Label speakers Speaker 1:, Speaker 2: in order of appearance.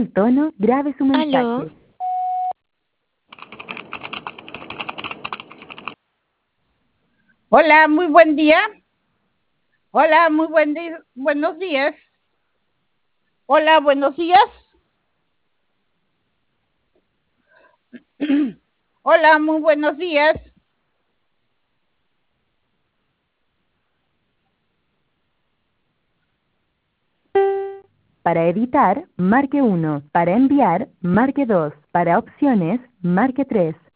Speaker 1: el tono, grabe su
Speaker 2: Aló,
Speaker 1: mensaje.
Speaker 3: Hola, muy buen día. Hola, buenos días. Hola, buenos días. Hola, muy buenos días.
Speaker 1: Para editar, marque 1. Para enviar, marque 2. Para opciones, marque 3.